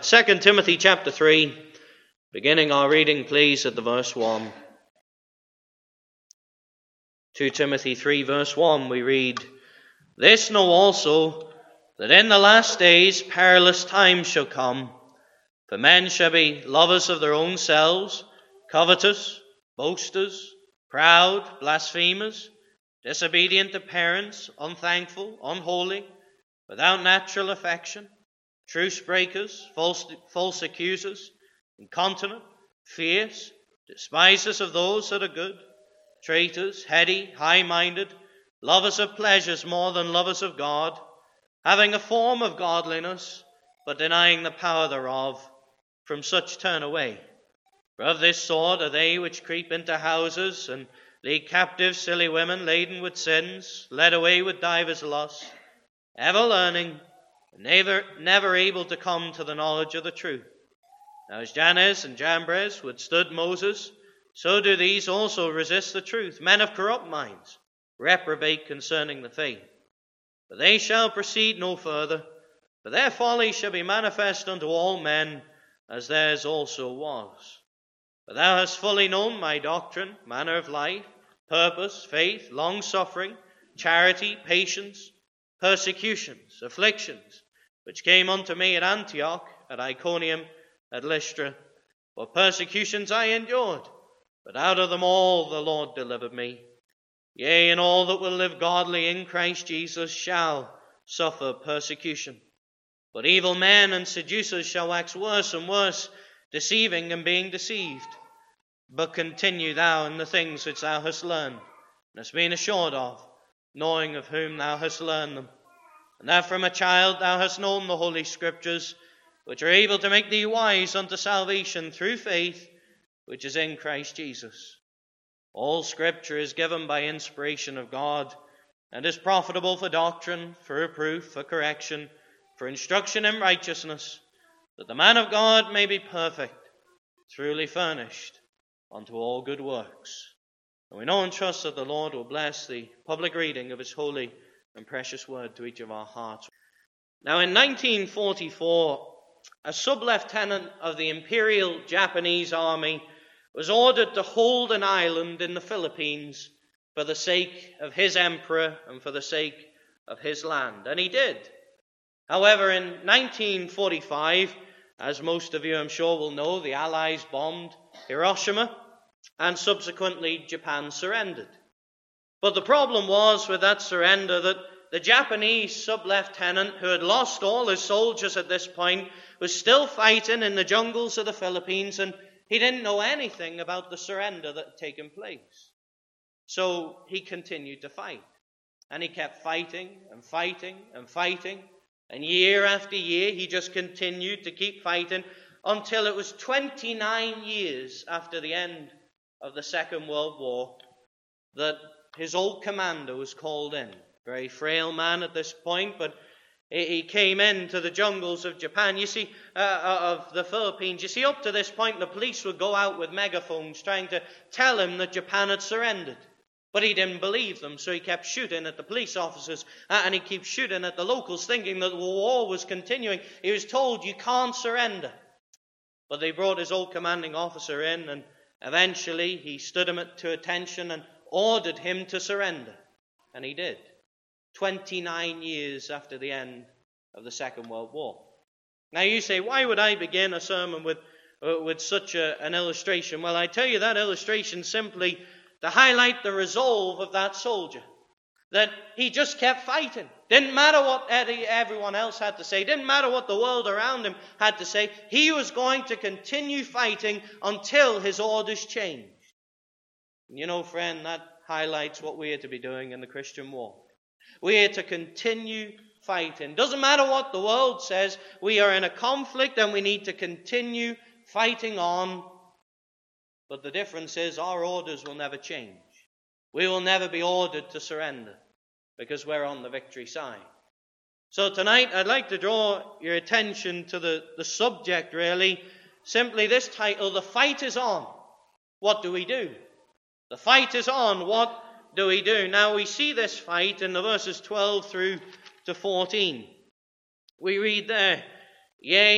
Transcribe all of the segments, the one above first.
2 Timothy chapter 3, beginning our reading, please, at the verse 1. 2 Timothy 3, verse 1, we read, "This know also, that in the last days perilous times shall come. For men shall be lovers of their own selves, covetous, boasters, proud, blasphemers, disobedient to parents, unthankful, unholy, without natural affection, truce breakers, false accusers, incontinent, fierce, despisers of those that are good, traitors, heady, high-minded, lovers of pleasures more than lovers of God, having a form of godliness, but denying the power thereof. From such turn away. For of this sort are they which creep into houses, and lead captive silly women laden with sins, led away with divers lusts, ever learning, and never able to come to the knowledge of the truth. Now as Jannes and Jambres withstood Moses, so do these also resist the truth. Men of corrupt minds, reprobate concerning the faith. But they shall proceed no further, for their folly shall be manifest unto all men, as theirs also was. But thou hast fully known my doctrine, manner of life, purpose, faith, long-suffering, charity, patience, persecutions, afflictions, which came unto me at Antioch, at Iconium, at Lystra. For persecutions I endured, but out of them all the Lord delivered me. Yea, and all that will live godly in Christ Jesus shall suffer persecution. But evil men and seducers shall wax worse and worse, deceiving and being deceived. But continue thou in the things which thou hast learned, and hast been assured of, knowing of whom thou hast learned them, and that from a child thou hast known the Holy Scriptures, which are able to make thee wise unto salvation through faith, which is in Christ Jesus. All Scripture is given by inspiration of God, and is profitable for doctrine, for reproof, for correction, for instruction in righteousness, that the man of God may be perfect, truly furnished unto all good works." And we know and trust that the Lord will bless the public reading of His holy and precious word to each of our hearts. Now in 1944, a sub-lieutenant of the Imperial Japanese Army was ordered to hold an island in the Philippines for the sake of his emperor and for the sake of his land. And he did. However, in 1945, as most of you I'm sure will know, the Allies bombed Hiroshima, and subsequently Japan surrendered. But the problem was with that surrender that the Japanese sub-lieutenant, who had lost all his soldiers at this point, was still fighting in the jungles of the Philippines, and he didn't know anything about the surrender that had taken place. So he continued to fight. And he kept fighting and fighting and fighting. And year after year, he just continued to keep fighting until it was 29 years after the end of the Second World War that his old commander was called in. Very frail man at this point, but he came into the jungles of Japan, of the Philippines. You see, up to this point, the police would go out with megaphones trying to tell him that Japan had surrendered. But he didn't believe them, so he kept shooting at the police officers, and he kept shooting at the locals, thinking that the war was continuing. He was told, "You can't surrender." But they brought his old commanding officer in, and eventually he stood him to attention and ordered him to surrender. And he did. 29 years after the end of the Second World War. Now you say, why would I begin a sermon with such an illustration? Well, I tell you that illustration simply to highlight the resolve of that soldier. That he just kept fighting. Didn't matter what everyone else had to say. Didn't matter what the world around him had to say. He was going to continue fighting until his orders changed. And you know, friend, that highlights what we are to be doing in the Christian walk. We are to continue fighting. Doesn't matter what the world says. We are in a conflict and we need to continue fighting on. But the difference is our orders will never change. We will never be ordered to surrender because we're on the victory side. So tonight I'd like to draw your attention to the subject really. Simply this title, "The Fight is On. What do we do?" The fight is on. What do we do? Now we see this fight in the verses 12 through to 14. We read there, "Yea,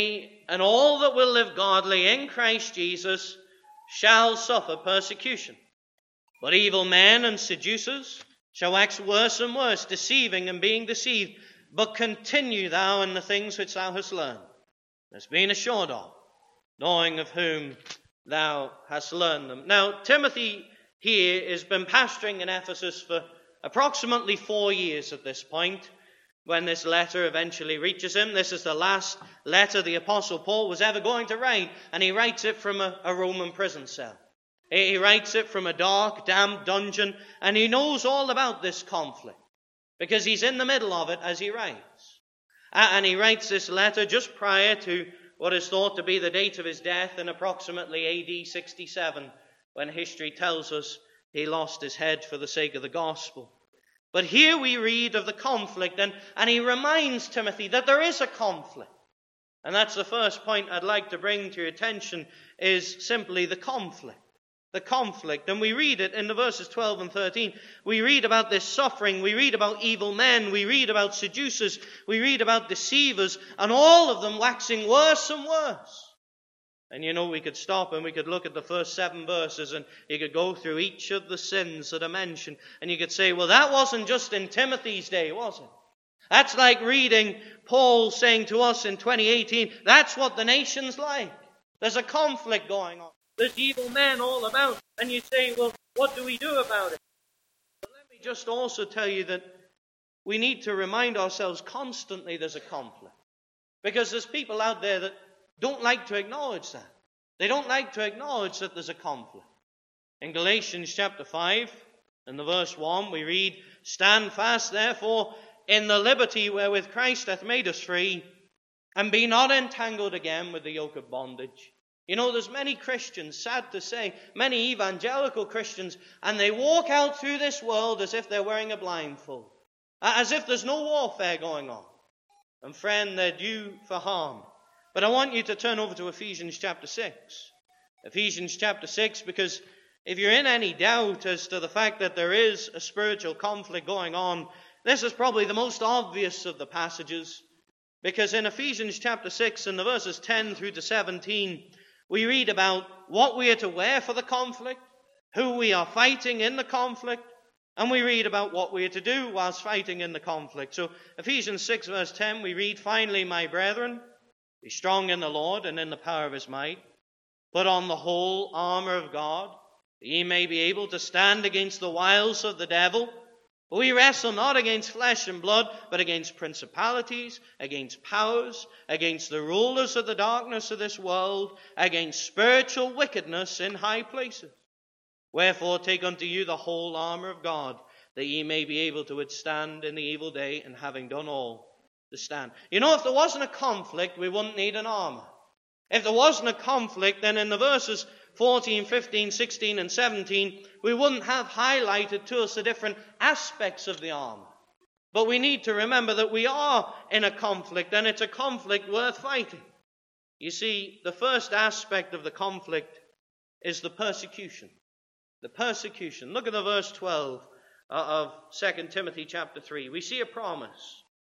and all that will live godly in Christ Jesus shall suffer persecution. But evil men and seducers shall wax worse and worse, deceiving and being deceived. But continue thou in the things which thou hast learned, hast been assured of, knowing of whom thou hast learned them. Now, Timothy here has been pastoring in Ephesus for approximately 4 years at this point, when this letter eventually reaches him. This is the last letter the Apostle Paul was ever going to write, and he writes it from a Roman prison cell. He writes it from a dark, damp dungeon, and he knows all about this conflict, because he's in the middle of it as he writes. And he writes this letter just prior to what is thought to be the date of his death in approximately AD 67, when history tells us he lost his head for the sake of the gospel. But here we read of the conflict, and he reminds Timothy that there is a conflict. And that's the first point I'd like to bring to your attention, is simply the conflict. The conflict. And we read it in the verses 12 and 13. We read about this suffering. We read about evil men. We read about seducers. We read about deceivers. And all of them waxing worse and worse. And we could stop and we could look at the first 7 verses, and you could go through each of the sins that are mentioned. And you could say, well, that wasn't just in Timothy's day, was it? That's like reading Paul saying to us in 2018, that's what the nation's like. There's a conflict going on. There's evil men all about. And you say, well, what do we do about it? But let me just also tell you that we need to remind ourselves constantly there's a conflict. Because there's people out there that don't like to acknowledge that. They don't like to acknowledge that there's a conflict. In Galatians chapter 5, in the verse 1, we read, stand fast, therefore, in the liberty wherewith Christ hath made us free, and be not entangled again with the yoke of bondage. There's many Christians, sad to say, many evangelical Christians, and they walk out through this world as if they're wearing a blindfold, as if there's no warfare going on. And friend, they're due for harm. But I want you to turn over to Ephesians chapter 6. Ephesians chapter 6, because if you're in any doubt as to the fact that there is a spiritual conflict going on, this is probably the most obvious of the passages. Because in Ephesians chapter 6, in the verses 10 through to 17, we read about what we are to wear for the conflict, who we are fighting in the conflict, and we read about what we are to do whilst fighting in the conflict. So Ephesians 6 verse 10, we read, finally, my brethren, be strong in the Lord and in the power of his might. Put on the whole armor of God, that ye may be able to stand against the wiles of the devil. For we wrestle not against flesh and blood, but against principalities, against powers, against the rulers of the darkness of this world, against spiritual wickedness in high places. Wherefore take unto you the whole armor of God, that ye may be able to withstand in the evil day, and having done all, to stand. If there wasn't a conflict, we wouldn't need an armor. If there wasn't a conflict, then in the verses 14, 15, 16, and 17, we wouldn't have highlighted to us the different aspects of the armor. But we need to remember that we are in a conflict, and it's a conflict worth fighting. You see, the first aspect of the conflict is the persecution. The persecution. Look at the verse 12 of 2 Timothy chapter 3. We see a promise.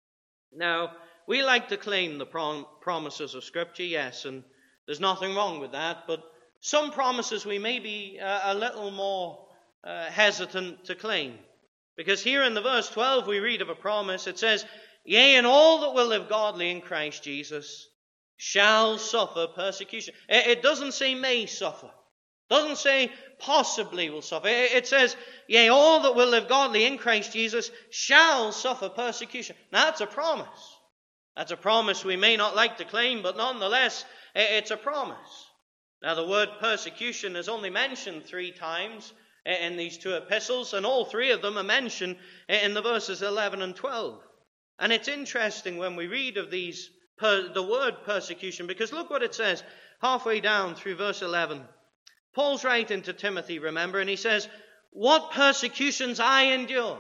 Now, we like to claim the promises of Scripture, yes, and there's nothing wrong with that, but some promises we may be a little more hesitant to claim. Because here in the verse 12 we read of a promise. It says, yea, and all that will live godly in Christ Jesus shall suffer persecution. It doesn't say may suffer. It doesn't say possibly will suffer. It says, yea, all that will live godly in Christ Jesus shall suffer persecution. Now that's a promise. That's a promise we may not like to claim, but nonetheless, it's a promise. Now the word persecution is only mentioned 3 times in these 2 epistles, and all 3 of them are mentioned in the verses 11 and 12. And it's interesting when we read of the word persecution, because look what it says halfway down through verse 11. Paul's writing to Timothy, remember, and he says, what persecutions I endure.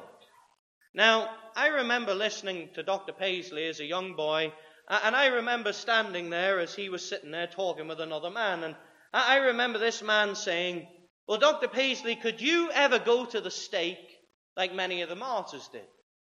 Now, I remember listening to Dr. Paisley as a young boy, and I remember standing there as he was sitting there talking with another man, and I remember this man saying, well, Dr. Paisley, could you ever go to the stake like many of the martyrs did?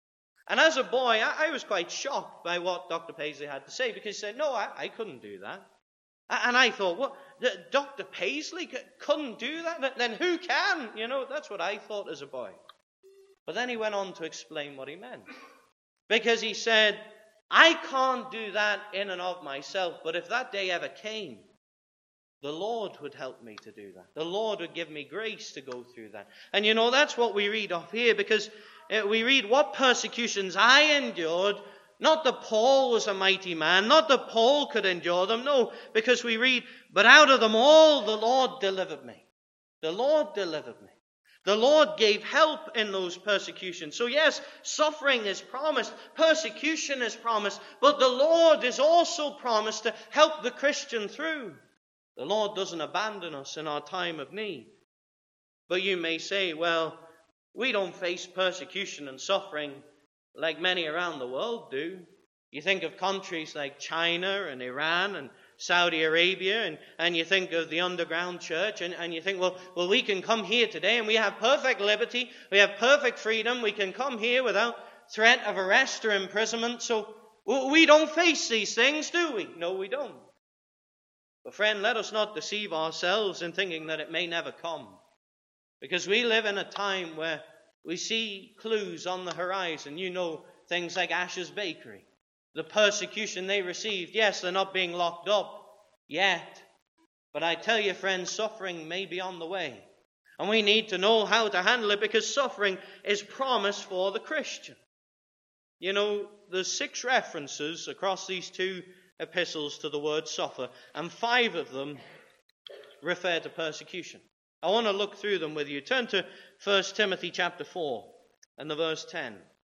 And as a boy, I was quite shocked by what Dr. Paisley had to say, because he said, no, I couldn't do that. And I thought, what, Dr. Paisley couldn't do that? Then who can? That's what I thought as a boy. But then he went on to explain what he meant. Because he said, I can't do that in and of myself, but if that day ever came, the Lord would help me to do that. The Lord would give me grace to go through that. And that's what we read off here, because we read what persecutions I endured. Not that Paul was a mighty man, not that Paul could endure them, no, because we read, but out of them all the Lord delivered me. The Lord delivered me. The Lord gave help in those persecutions. So yes, suffering is promised, persecution is promised, but the Lord is also promised to help the Christian through. The Lord doesn't abandon us in our time of need. But you may say, well, we don't face persecution and suffering like many around the world do. You think of countries like China and Iran and Saudi Arabia, and you think of the underground church, and you think, well, we can come here today and we have perfect liberty, we have perfect freedom, we can come here without threat of arrest or imprisonment, so we don't face these things, do we? No, we don't. But friend, let us not deceive ourselves in thinking that it may never come, because we live in a time where we see clues on the horizon. Things like Ash's Bakery. The persecution they received. Yes, they're not being locked up yet. But I tell you, friends, suffering may be on the way. And we need to know how to handle it, because suffering is promised for the Christian. There's 6 references across these 2 epistles to the word suffer, and 5 of them refer to persecution. I want to look through them with you. Turn to 1 Timothy chapter 4 and the verse 10.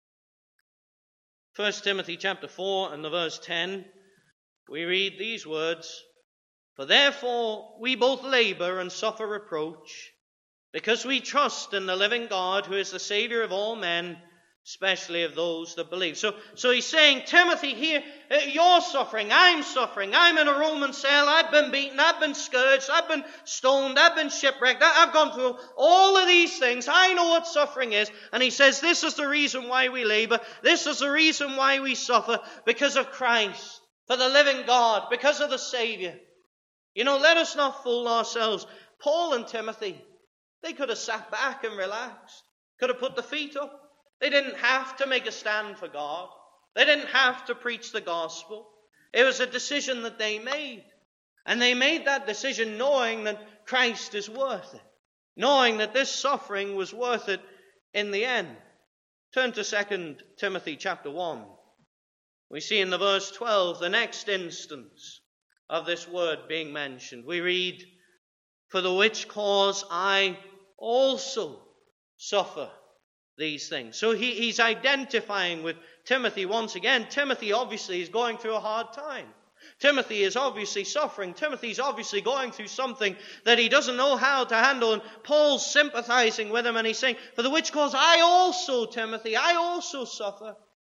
1 Timothy chapter 4 and the verse 10, we read these words, For therefore we both labor and suffer reproach, because we trust in the living God, who is the Savior of all men, especially of those that believe. So he's saying, Timothy, here, you're suffering, I'm in a Roman cell, I've been beaten, I've been scourged, I've been stoned, I've been shipwrecked, I've gone through all of these things, I know what suffering is. And he says, this is the reason why we labor, this is the reason why we suffer, because of Christ, for the living God, because of the Savior. Let us not fool ourselves. Paul and Timothy, they could have sat back and relaxed, could have put the feet up. They didn't have to make a stand for God. They didn't have to preach the gospel. It was a decision that they made. And they made that decision knowing that Christ is worth it. Knowing that this suffering was worth it in the end. Turn to 2 Timothy chapter 1. We see in the verse 12 the next instance of this word being mentioned. We read, For the which cause I also suffer these things. So he's identifying with Timothy once again. Timothy obviously is going through a hard time. Timothy is obviously suffering. Timothy's obviously going through something that he doesn't know how to handle. And Paul's sympathizing with him, and he's saying, For the which cause I also, Timothy, I also suffer.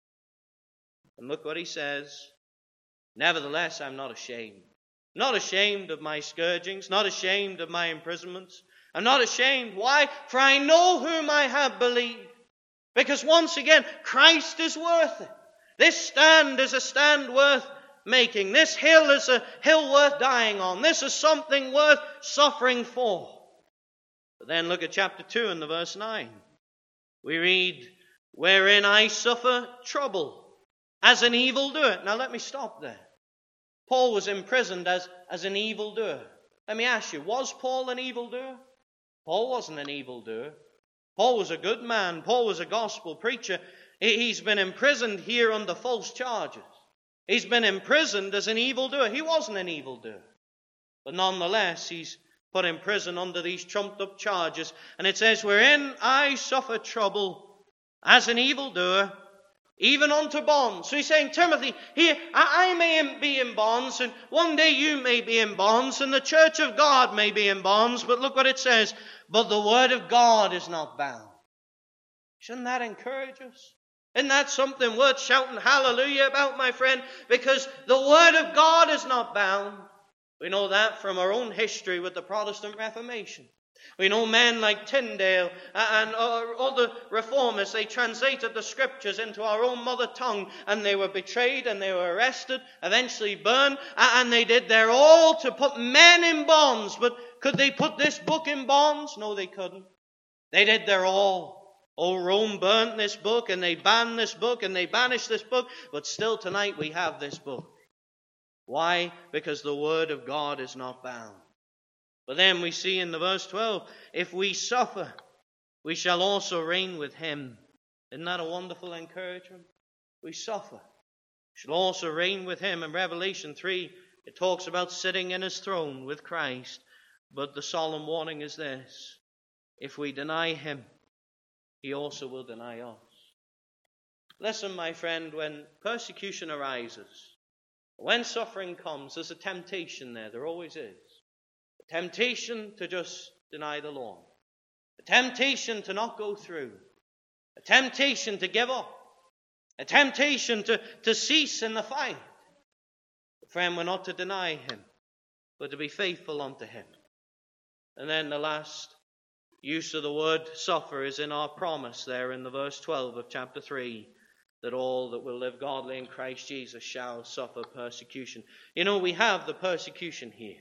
And look what he says. Nevertheless, I'm not ashamed. Not ashamed of my scourgings, not ashamed of my imprisonments. I'm not ashamed. Why? For I know whom I have believed. Because once again, Christ is worth it. This stand is a stand worth making. This hill is a hill worth dying on. This is something worth suffering for. But then look at chapter 2 and the verse 9. We read, Wherein I suffer trouble as an evildoer. Now let me stop there. Paul was imprisoned as an evildoer. Let me ask you, was Paul an evildoer? Paul wasn't an evildoer. Paul was a good man. Paul was a gospel preacher. He's been imprisoned here under false charges. He's been imprisoned as an evildoer. He wasn't an evildoer. But nonetheless, he's put in prison under these trumped up charges. And it says, Wherein I suffer trouble as an evildoer, even unto bonds. So he's saying, Timothy, here, I may be in bonds, and one day you may be in bonds, and the church of God may be in bonds, but look what it says, but the word of God is not bound. Shouldn't that encourage us? Isn't that something worth shouting hallelujah about, my friend? Because the word of God is not bound. We know that from our own history with the Protestant Reformation. We know men like Tyndale and other reformers, they translated the scriptures into our own mother tongue, and they were betrayed and they were arrested, eventually burned, and they did their all to put men in bonds. But could they put this book in bonds? No, they couldn't. They did their all. Oh, Rome burnt this book, and they banned this book, and they banished this book, but still tonight we have this book. Why? Because the word of God is not bound. But then we see in the verse 12, if we suffer, we shall also reign with him. Isn't that a wonderful encouragement? We suffer. We shall also reign with him. In Revelation 3, it talks about sitting in his throne with Christ. But the solemn warning is this: if we deny him, he also will deny us. Listen, my friend, when persecution arises, when suffering comes, there's a temptation there. There always is. A temptation to just deny the Lord. A temptation to not go through. A temptation to give up. A temptation to cease in the fight. But friend, we're not to deny him, but to be faithful unto him. And then the last use of the word suffer is in our promise there in the verse 12 of chapter 3, that all that will live godly in Christ Jesus shall suffer persecution. You know, we have the persecution here.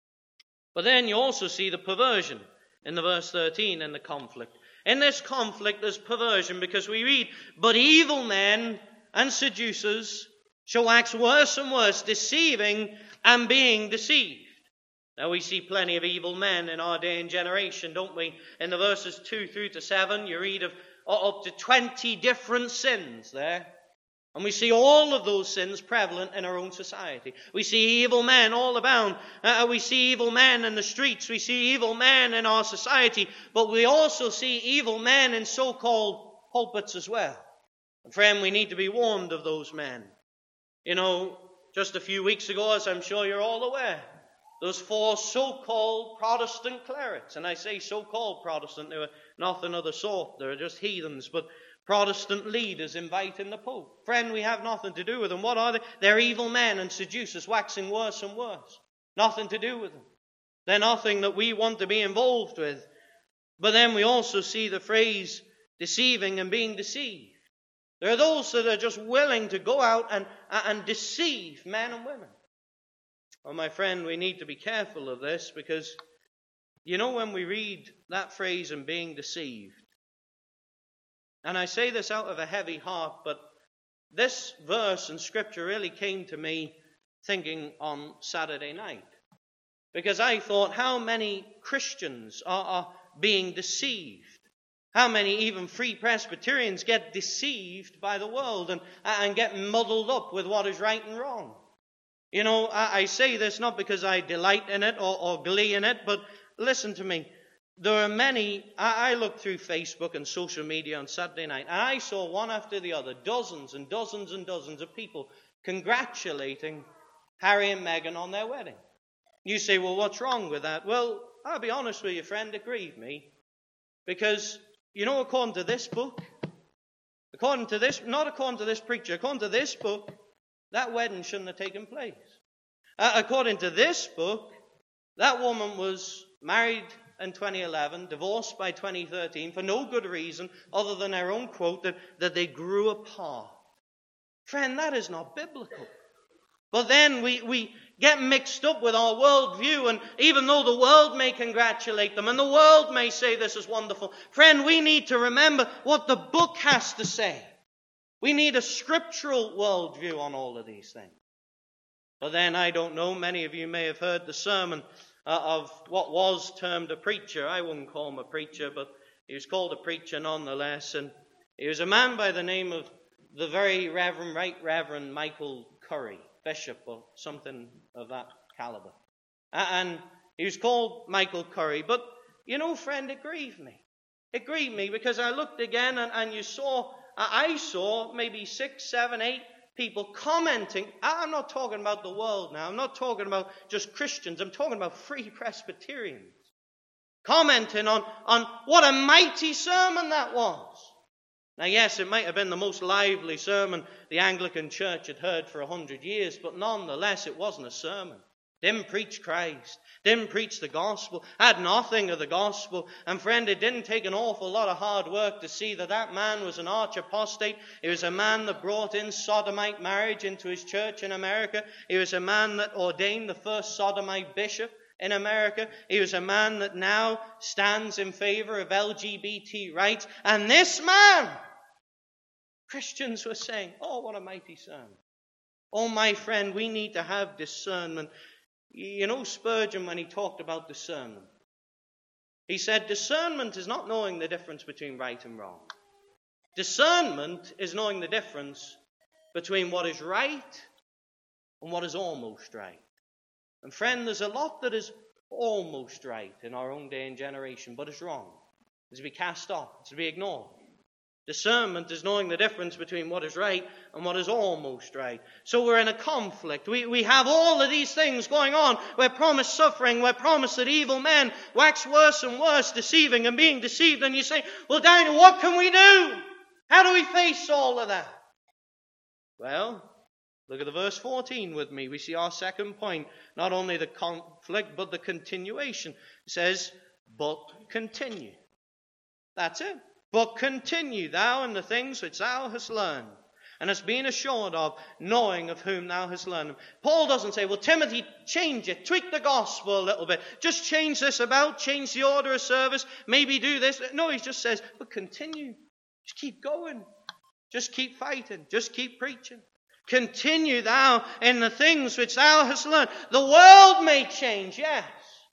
But then you also see the perversion in the verse 13 in the conflict. In this conflict there's perversion, because we read, but evil men and seducers shall wax worse and worse, deceiving and being deceived. Now we see plenty of evil men in our day and generation, don't we? In the verses 2 through to 7, you read of up to 20 different sins there. And we see all of those sins prevalent in our own society. We see evil men all abound. We see evil men in the streets. We see evil men in our society. But we also see evil men in so-called pulpits as well. And friend, we need to be warned of those men. You know, just a few weeks ago, as I'm sure you're all aware, those 4 so-called Protestant clerics, and I say so-called Protestant, they were nothing of the sort, they were just heathens, but Protestant leaders inviting the Pope. Friend, we have nothing to do with them. What are they? They're evil men and seducers, waxing worse and worse. Nothing to do with them. They're nothing that we want to be involved with. But then we also see the phrase deceiving and being deceived. There are those that are just willing to go out and deceive men and women. Well, my friend, we need to be careful of this, because, you know, when we read that phrase, and being deceived, and I say this out of a heavy heart, but this verse in Scripture really came to me thinking on Saturday night. Because I thought, how many Christians are being deceived? How many even free Presbyterians get deceived by the world and get muddled up with what is right and wrong? You know, I say this not because I delight in it or glee in it, but listen to me. There are many, I looked through Facebook and social media on Saturday night, and I saw one after the other, dozens and dozens and dozens of people congratulating Harry and Meghan on their wedding. You say, well, what's wrong with that? Well, I'll be honest with you, friend, it grieved me. Because, you know, according to this book, not according to this preacher, according to this book, that wedding shouldn't have taken place. According to this book, that woman was married in 2011, divorced by 2013 for no good reason other than their own quote that they grew apart. Friend, that is not biblical. But then we get mixed up with our worldview, and even though the world may congratulate them and the world may say this is wonderful, friend, we need to remember what the book has to say. We need a scriptural worldview on all of these things. But then, I don't know, many of you may have heard the sermon of what was termed a preacher. I wouldn't call him a preacher, but he was called a preacher nonetheless. And he was a man by the name of the very Right Reverend Michael Curry, bishop or something of that caliber. And he was called Michael Curry. But, you know, friend, it grieved me. It grieved me because I looked again and I saw maybe 6, 7, 8 people commenting. I'm not talking about the world now. I'm not talking about just Christians. I'm talking about free Presbyterians. Commenting on what a mighty sermon that was. Now, yes, it might have been the most lively sermon the Anglican Church had heard for 100 years, but nonetheless, it wasn't a sermon. Didn't preach Christ. Didn't preach the gospel. Had nothing of the gospel. And friend, it didn't take an awful lot of hard work to see that that man was an arch apostate. He was a man that brought in sodomite marriage into his church in America. He was a man that ordained the first sodomite bishop in America. He was a man that now stands in favor of LGBT rights. And this man, Christians were saying, oh, what a mighty sermon. Oh, my friend, we need to have discernment. You know Spurgeon, when he talked about discernment, he said discernment is not knowing the difference between right and wrong. Discernment is knowing the difference between what is right and what is almost right. And friend, there's a lot that is almost right in our own day and generation, but is wrong. It's to be cast off. It's to be ignored. Discernment is knowing the difference between what is right and what is almost right. So we're in a conflict. We have all of these things going on. We're promised suffering. We're promised that evil men wax worse and worse, deceiving and being deceived. And you say, well, Daniel, what can we do? How do we face all of that? Well, look at the verse 14 with me. We see our second point. Not only the conflict, but the continuation. It says, but continue. That's it. But continue thou in the things which thou hast learned, and hast been assured of, knowing of whom thou hast learned them. Paul doesn't say, well, Timothy, change it, tweak the gospel a little bit, just change this about, change the order of service, maybe do this. No, he just says, but continue. Just keep going. Just keep fighting. Just keep preaching. Continue thou in the things which thou hast learned. The world may change, yes,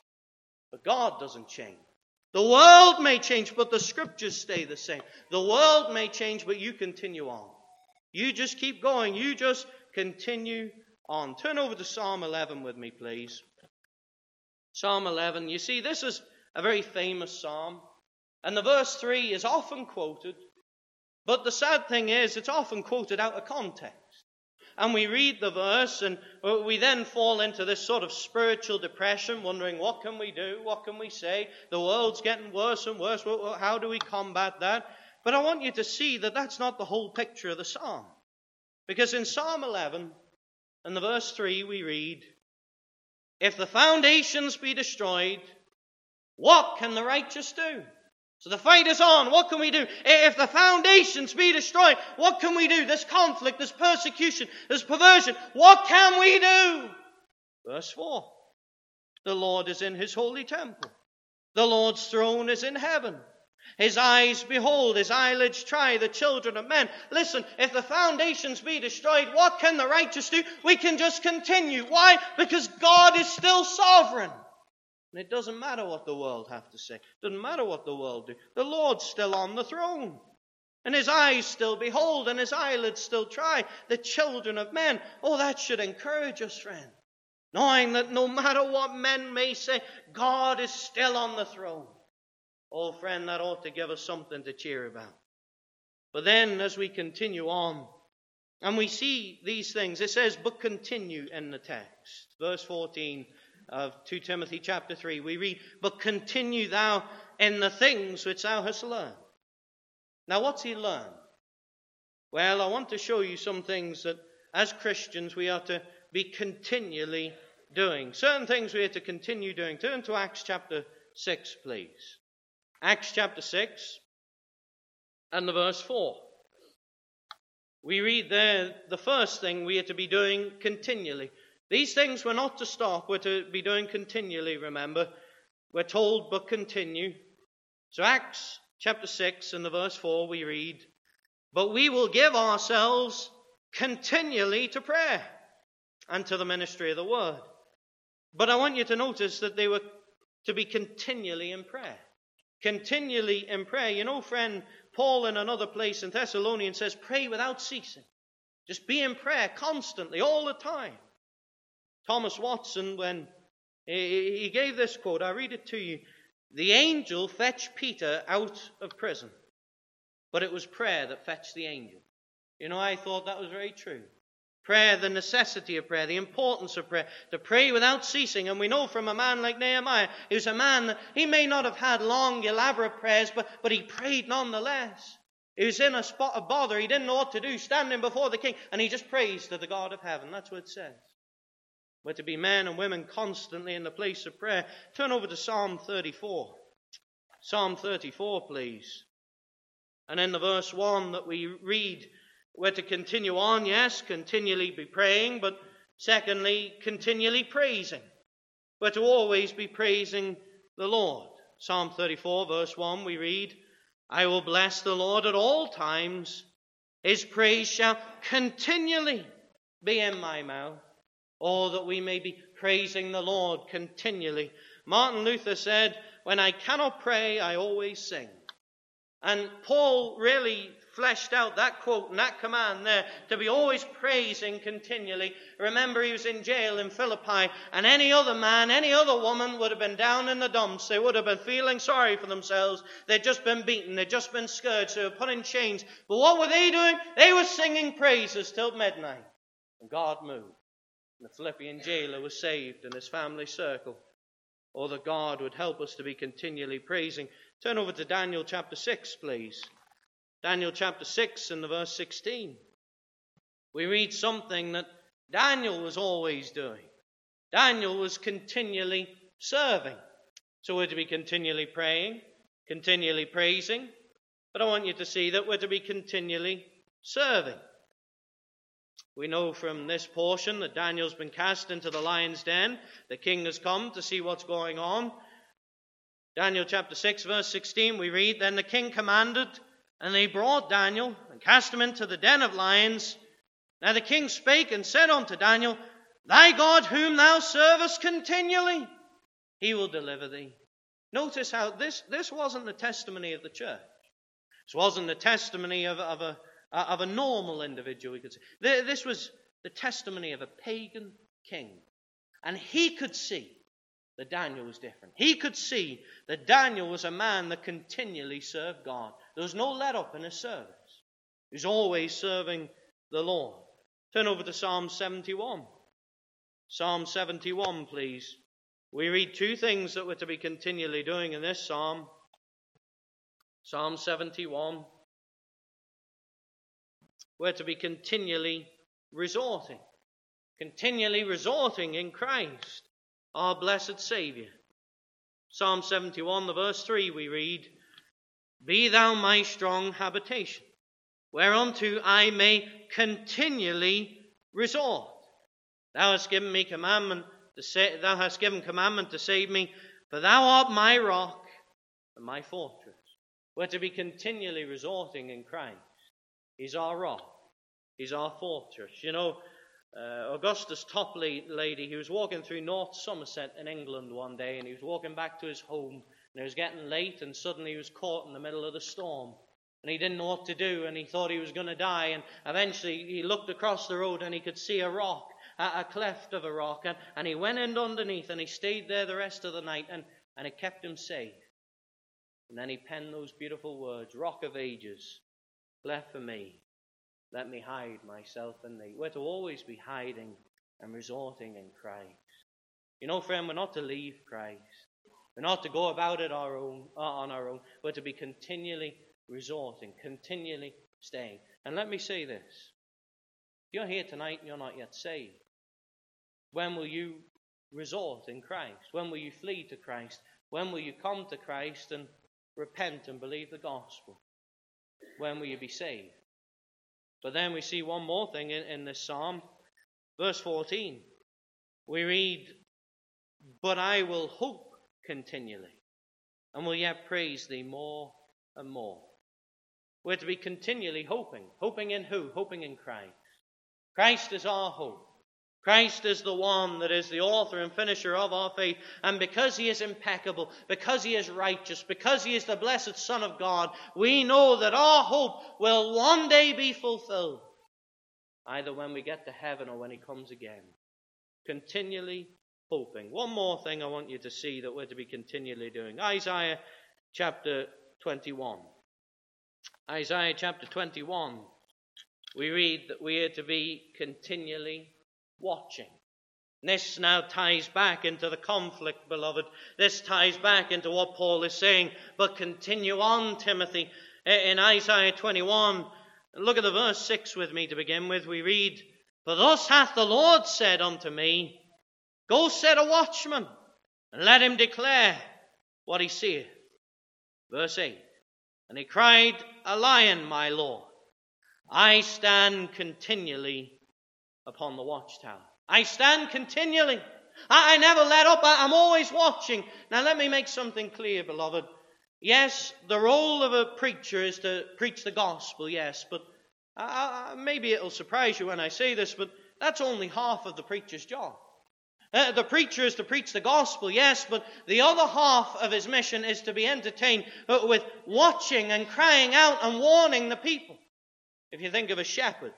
but God doesn't change. The world may change, but the scriptures stay the same. The world may change, but you continue on. You just keep going. You just continue on. Turn over to Psalm 11 with me, please. Psalm 11. You see, this is a very famous psalm. And the verse 3 is often quoted. But the sad thing is, it's often quoted out of context. And we read the verse and we then fall into this sort of spiritual depression, wondering, what can we do? What can we say? The world's getting worse and worse. How do we combat that? But I want you to see that that's not the whole picture of the psalm. Because in Psalm 11 and the verse 3 we read, if the foundations be destroyed, what can the righteous do? So the fight is on. What can we do? If the foundations be destroyed, what can we do? This conflict, this persecution, this perversion, what can we do? Verse 4. The Lord is in his holy temple. The Lord's throne is in heaven. His eyes behold, his eyelids try the children of men. Listen, if the foundations be destroyed, what can the righteous do? We can just continue. Why? Because God is still sovereign. And it doesn't matter what the world have to say. It doesn't matter what the world do. The Lord's still on the throne. And his eyes still behold and his eyelids still try the children of men. Oh, that should encourage us, friend. Knowing that no matter what men may say, God is still on the throne. Oh, friend, that ought to give us something to cheer about. But then as we continue on, and we see these things, it says, but continue in the text. Verse 14 of 2 Timothy chapter 3, we read, but continue thou in the things which thou hast learned. Now, what's he learned? Well, I want to show you some things that as Christians we are to be continually doing. Certain things we are to continue doing. Turn to Acts chapter 6, please. Acts chapter 6 and the verse 4. We read there the first thing we are to be doing continually. These things we're not to stop, we're to be doing continually, remember. We're told, but continue. So Acts chapter 6 and the verse 4 we read, but we will give ourselves continually to prayer and to the ministry of the word. But I want you to notice that they were to be continually in prayer. Continually in prayer. You know, friend, Paul in another place in Thessalonians says, pray without ceasing. Just be in prayer constantly, all the time. Thomas Watson, when he gave this quote, I read it to you. The angel fetched Peter out of prison, but it was prayer that fetched the angel. You know, I thought that was very true. Prayer, the necessity of prayer, the importance of prayer, to pray without ceasing. And we know from a man like Nehemiah, he was a man that he may not have had long, elaborate prayers, but he prayed nonetheless. He was in a spot of bother. He didn't know what to do, standing before the king, and he just prays to the God of heaven. That's what it says. We're to be men and women constantly in the place of prayer. Turn over to Psalm 34. Psalm 34, please. And in the verse 1 that we read, we're to continue on, yes, continually be praying, but secondly, continually praising. We're to always be praising the Lord. Psalm 34, verse 1, we read, I will bless the Lord at all times. His praise shall continually be in my mouth. Oh, that we may be praising the Lord continually. Martin Luther said, when I cannot pray, I always sing. And Paul really fleshed out that quote and that command there to be always praising continually. Remember, he was in jail in Philippi, and any other man, any other woman would have been down in the dumps. They would have been feeling sorry for themselves. They'd just been beaten. They'd just been scourged. They were put in chains. But what were they doing? They were singing praises till midnight. And God moved. And the Philippian jailer was saved and his family circle. Oh, that God would help us to be continually praising. Turn over to Daniel chapter 6, please. Daniel chapter 6 and the verse 16. We read something that Daniel was always doing. Daniel was continually serving. So we're to be continually praying, continually praising. But I want you to see that we're to be continually serving. We know from this portion that Daniel's been cast into the lion's den. The king has come to see what's going on. Daniel chapter 6, verse 16, we read, Then the king commanded, and they brought Daniel and cast him into the den of lions. Now the king spake and said unto Daniel, Thy God whom thou servest continually, he will deliver thee. Notice how this wasn't the testimony of the church. This wasn't the testimony of a normal individual, we could say. This was the testimony of a pagan king. And he could see that Daniel was different. He could see that Daniel was a man that continually served God. There was no let up in his service. He was always serving the Lord. Turn over to Psalm 71. Psalm 71, please. We read two things that we're to be continually doing in this psalm. Psalm 71. We're to be continually resorting in Christ, our blessed Saviour. Psalm 71, the verse 3, we read, Be thou my strong habitation, whereunto I may continually resort. Thou hast given me commandment thou hast given commandment to save me, for thou art my rock and my fortress. We're to be continually resorting in Christ. He's our rock. He's our fortress. You know, Augustus Topley, he was walking through North Somerset in England one day, and he was walking back to his home, and it was getting late, and suddenly he was caught in the middle of the storm. And he didn't know what to do, and he thought he was going to die, and eventually he looked across the road and he could see a rock, a cleft of a rock, and he went in underneath, and he stayed there the rest of the night, and it kept him safe. And then he penned those beautiful words, Rock of Ages, cleft for me, let me hide myself in thee. We're to always be hiding and resorting in Christ. You know, friend, we're not to leave Christ. We're not to go about it on our own. We're to be continually resorting, continually staying. And let me say this. If you're here tonight and you're not yet saved, when will you resort in Christ? When will you flee to Christ? When will you come to Christ and repent and believe the gospel? When will you be saved? But then we see one more thing in this psalm. Verse 14. We read, But I will hope continually, and will yet praise thee more and more. We're to be continually hoping. Hoping in who? Hoping in Christ. Christ is our hope. Christ is the one that is the author and finisher of our faith. And because he is impeccable, because he is righteous, because he is the blessed Son of God, we know that our hope will one day be fulfilled, either when we get to heaven or when he comes again. Continually hoping. One more thing I want you to see that we're to be continually doing. Isaiah chapter 21. Isaiah chapter 21. We read that we are to be continually watching. And this now ties back into the conflict, beloved. This ties back into what Paul is saying. But continue on, Timothy. In Isaiah 21, look at the verse 6 with me to begin with. We read, For thus hath the Lord said unto me, Go set a watchman, and let him declare what he seeth. Verse 8. And he cried, A lion, my Lord. I stand continually upon the watchtower. I stand continually. I never let up. I'm always watching. Now let me make something clear, beloved. Yes, the role of a preacher is to preach the gospel, yes, but maybe it'll surprise you when I say this, but that's only half of the preacher's job. The preacher is to preach the gospel, yes, but the other half of his mission is to be entertained with watching and crying out and warning the people. If you think of a shepherd,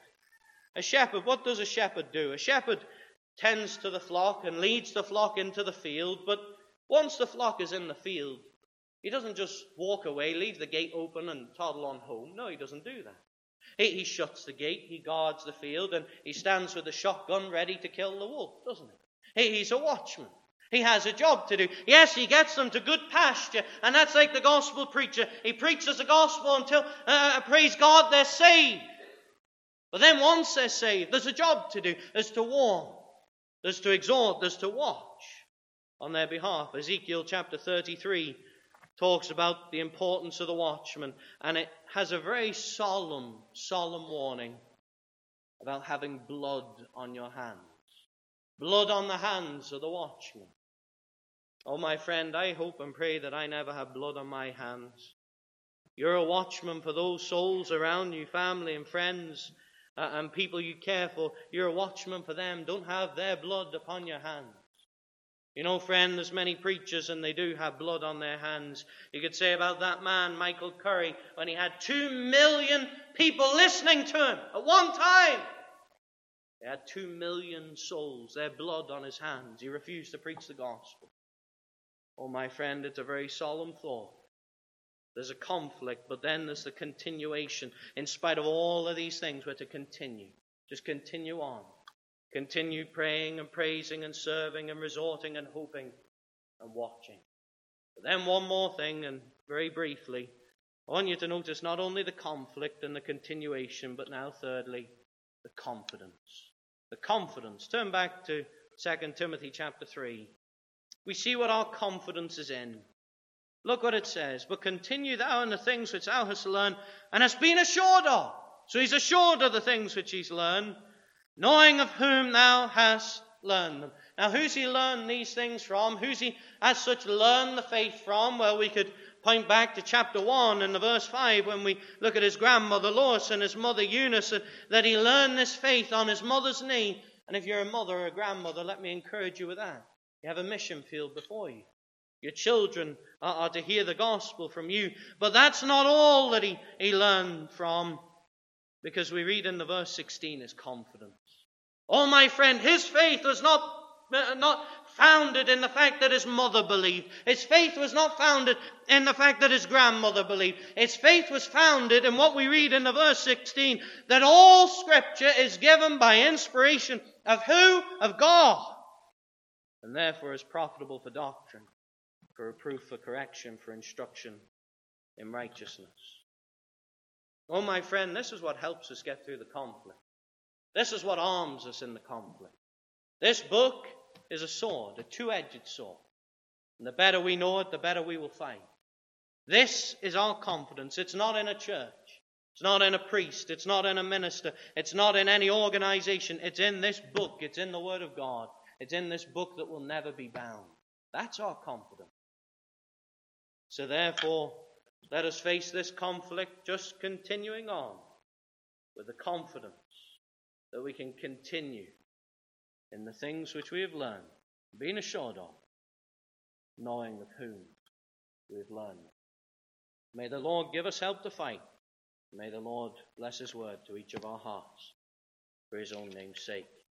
what does a shepherd do? A shepherd tends to the flock and leads the flock into the field, but once the flock is in the field, he doesn't just walk away, leave the gate open and toddle on home. No, he doesn't do that. He shuts the gate, he guards the field, and he stands with a shotgun ready to kill the wolf, doesn't he? He's a watchman. He has a job to do. Yes, he gets them to good pasture, and that's like the gospel preacher. He preaches the gospel until, praise God, they're saved. But then once they're saved, there's a job to do. There's to warn, there's to exhort, there's to watch on their behalf. Ezekiel chapter 33 talks about the importance of the watchman, and it has a very solemn warning about having blood on your hands. Blood on the hands of the watchman. Oh, my friend, I hope and pray that I never have blood on my hands. You're a watchman for those souls around you, family and friends, and people you care for. You're a watchman for them. Don't have their blood upon your hands. You know, friend, there's many preachers and they do have blood on their hands. You could say about that man, Michael Curry, when he had 2 million people listening to him at one time. He had 2 million souls, their blood on his hands. He refused to preach the gospel. Oh, my friend, it's a very solemn thought. There's a conflict, but then there's the continuation. In spite of all of these things, we're to continue. Just continue on. Continue praying and praising and serving and resorting and hoping and watching. But then one more thing, and very briefly, I want you to notice not only the conflict and the continuation, but now thirdly, the confidence. The confidence. Turn back to 2 Timothy chapter 3. We see what our confidence is in. Look what it says. But continue thou in the things which thou hast learned and hast been assured of. So he's assured of the things which he's learned, knowing of whom thou hast learned them. Now, who's he learned these things from? Who's he as such learned the faith from? Well, we could point back to chapter 1 and the verse 5 when we look at his grandmother Lois and his mother Eunice, that he learned this faith on his mother's knee. And if you're a mother or a grandmother, let me encourage you with that. You have a mission field before you. Your children are to hear the gospel from you. But that's not all that he learned from, because we read in the verse 16 his confidence. Oh, my friend, his faith was not founded in the fact that his mother believed. His faith was not founded in the fact that his grandmother believed. His faith was founded in what we read in the verse 16, that all Scripture is given by inspiration of who? Of God. And therefore is profitable for doctrine, for reproof, for correction, for instruction in righteousness. Oh, my friend, this is what helps us get through the conflict. This is what arms us in the conflict. This book is a sword, a two-edged sword. And the better we know it, the better we will fight. This is our confidence. It's not in a church. It's not in a priest. It's not in a minister. It's not in any organization. It's in this book. It's in the Word of God. It's in this book that will never be bound. That's our confidence. So therefore, let us face this conflict just continuing on with the confidence that we can continue in the things which we have learned, being assured of, knowing of whom we have learned. May the Lord give us help to fight. May the Lord bless his word to each of our hearts for his own name's sake.